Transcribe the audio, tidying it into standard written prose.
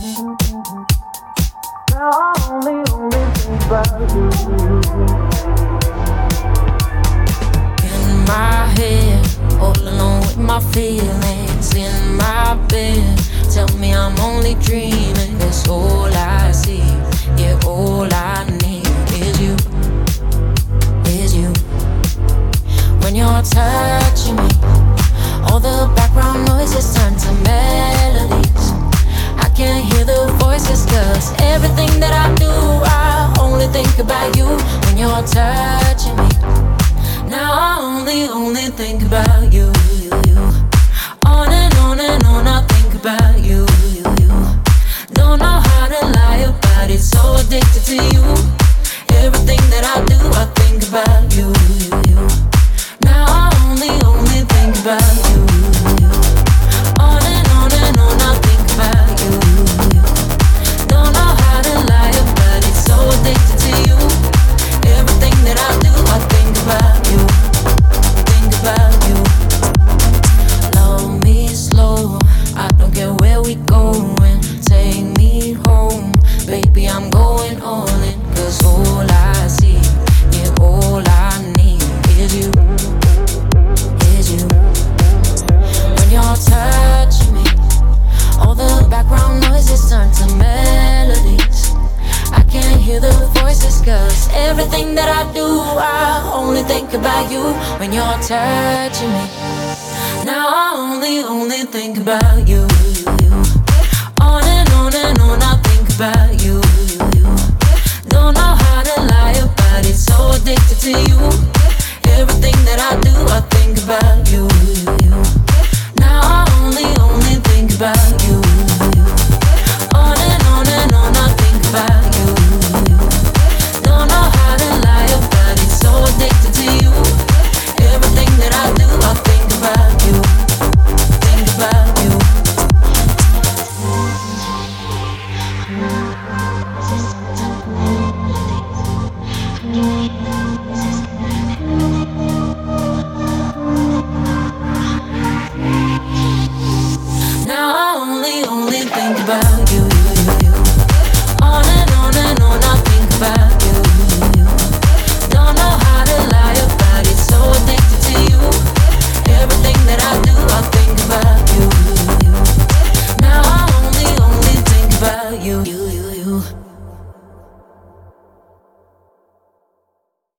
Now I only think about you. In my head, all alone with my feelings. In my bed, tell me I'm only dreaming. That's all I see. Yeah, all I need is you. Is you. When you're touching me, all the background noises turn to melodies. I can't hear the voices, cause everything that I do, I only think about you. When you're touching me, now I only think about you, you, you. On and on, I think about you, you, you. Don't know how to lie about it, so addicted to you. Everything that I do, I think about you, you, you. Now I only think about you, you, you. On and on, I think about you, you, you. Don't know how to lie about it, so addicted to you. Everything that I do, I think about you, think about you. Love me slow, I don't care where we going. Take me home, baby, I'm going all in. Cause all I see, yeah, all I need is you, is you. When you're touching me, all the background noises turn to melodies. I can't hear the voices, cause everything that I do, I only think about you. When you're touching me, now I only think about you.